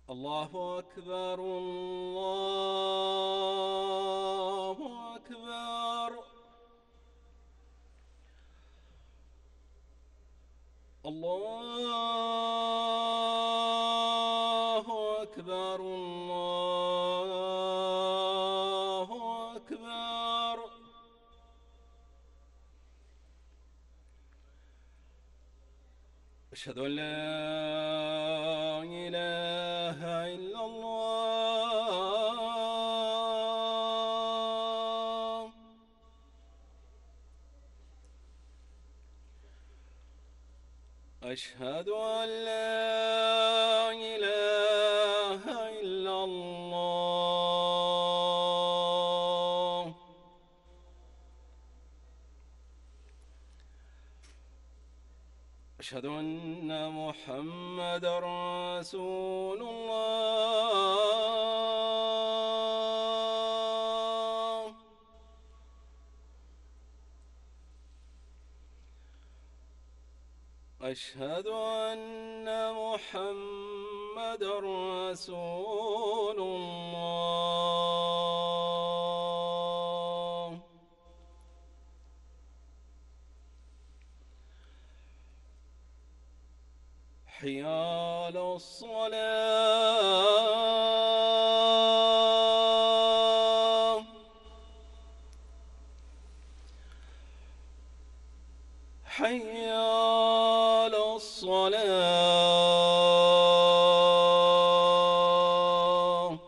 الله أكبر الله أكبر. الله أكبر الله أكبر. أشهد أن لا إله إلا الله. أشهد أن لا إله إلا الله. أشهد أن محمدًا رسول الله. أشهد أن محمدًا رسول الله. حي على الصلاة. حي على الصلاة.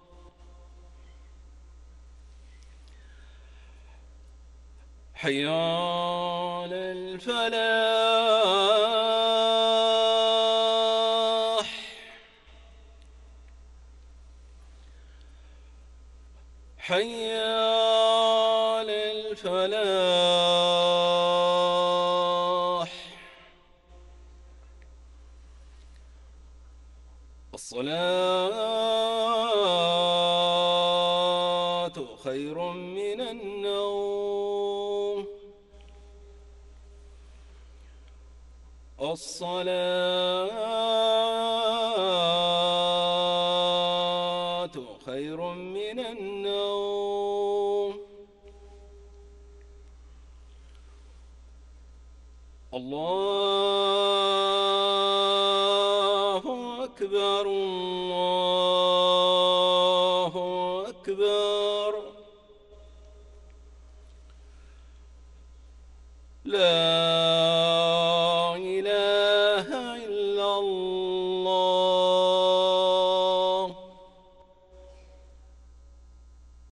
حي على الفلاح. حي على الفلاح. الصلاة خير من النوم. الصلاة خير من النوم. الله أكبر الله